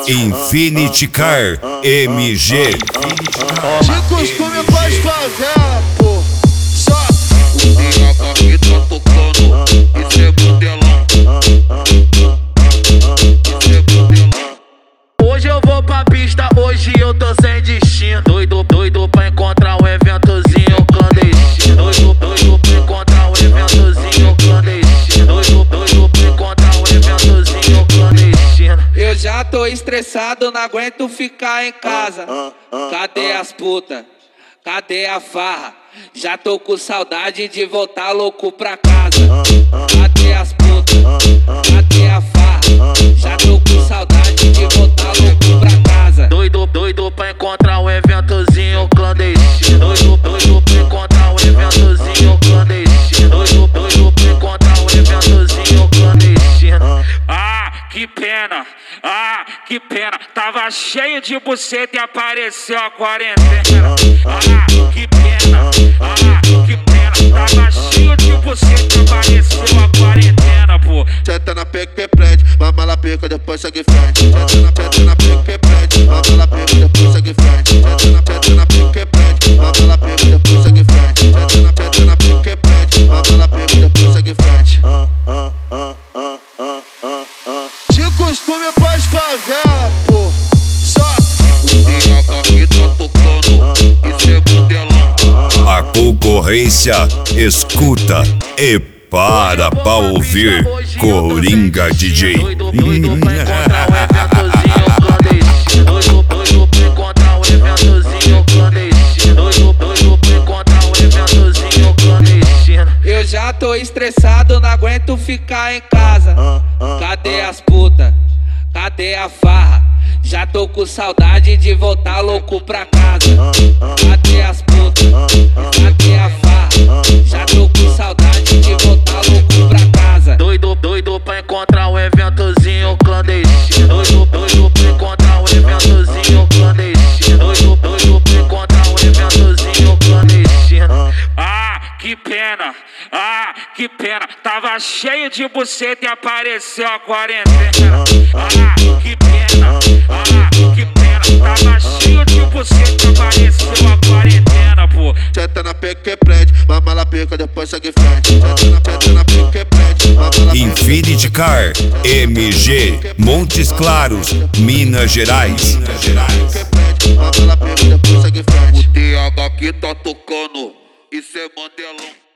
Infinity Car MG. De costume faz favela, pô. Só E a barrita tocando, isso é modelão. Isso é modelão. Hoje eu vou pra pista, hoje eu tô sem destino. Doido pra encontrar um eventozinho clandestino. Doido pra encontrar um eventozinho clandestino. Doido pra encontrar um eventozinho clandestino. Eu já tô estressado, não aguento ficar em casa. Cadê as putas? Cadê a farra? Já tô com saudade de voltar louco pra casa. Cadê as putas? Cadê a farra? Já tô com saudade de voltar louco pra casa. Doido pra encontrar um eventozinho clandestino. Doido pra encontrar um eventozinho clandestino. Doido pra encontrar um eventozinho clandestino. Que pena, que pena. Tava cheio de buceta e apareceu a quarentena. Que pena, que pena. Tava cheio de buceta e apareceu a quarentena, pô. senta na pica que prende, mama na pica, depois segue frente. Senta na pica que prende, mama na pica, depois segue frente. Senta na pica que prende, mama na pica, depois segue frente. Senta na pica que prende, mama na pica, depois segue frente. De costume faz favela, pô. Só E a barrita tocando, isso é modelão. A concorrência escuta e para pra ouvir Coringa DJ. Doido pra encontrar um eventozinho clandestino. Doido pra encontrar um eventozinho clandestino. Doido pra encontrar um eventozinho clandestino. Eu já tô estressado, não aguento ficar em casa. Cadê as putas? Cadê a farra? Já tô com saudade de voltar louco pra casa. Cadê as putas? Cadê a farra? Já tô com saudade de voltar louco pra casa. Doido pra encontrar um eventozinho clandestino. Doido pra encontrar um eventozinho clandestino. Doido pra encontrar um eventozinho clandestino. Que pena, que pena. Tava cheio de buceta e apareceu a quarentena. Que pena, que pena. Tava cheio de buceta e apareceu a quarentena, pô. senta na pica que prende, mama na pica, depois segue frente. Senta na pica que prende, mama na pica. Infinity Car MG, Montes Claros, Minas Gerais. Mama na pica, depois segue frente. O TH que tá tocando, isso é modelão.